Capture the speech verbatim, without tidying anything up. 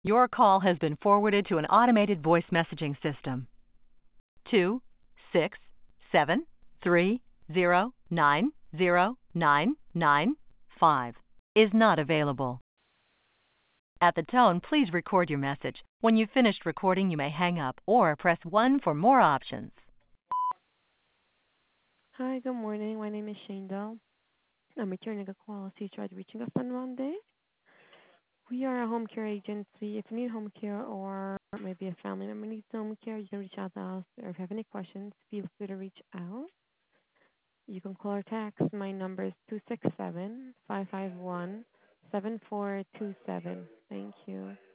Your call has been forwarded to an automated voice messaging system. Two six seven three zero nine zero nine nine five is not available. At the tone, please record your message. When you've finished recording, you may hang up or press one for more options. Hi, good morning. My name is Shane Bell. I'm returning a call as you tried reaching us on Monday. We are a home care agency. If you need home care or maybe a family member needs home care, you can reach out to us. Or if you have any questions, feel free to reach out. You can call or text. My number is two six seven, five five one, seven four two seven. Thank you.